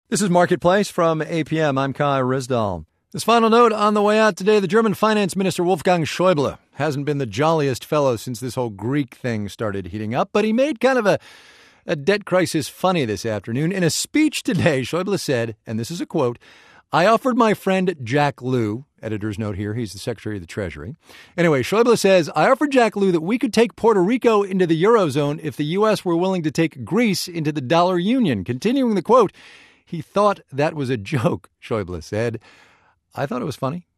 This is Marketplace from APM. I'm Kai Rizdal. This final note on the way out today, the German finance minister Wolfgang Schäuble hasn't been the jolliest fellow since this whole Greek thing started heating up, but he made kind of a debt crisis funny this afternoon. In a speech today, Schäuble said, and this is a quote, "I offered my friend Jack Lew," editor's note here, he's the Secretary of the Treasury. Anyway, Schäuble says, "I offered Jack Lew that we could take Puerto Rico into the Eurozone if the U.S. were willing to take Greece into the dollar union." Continuing the quote, "He thought that was a joke," Schäuble said. "I thought it was funny."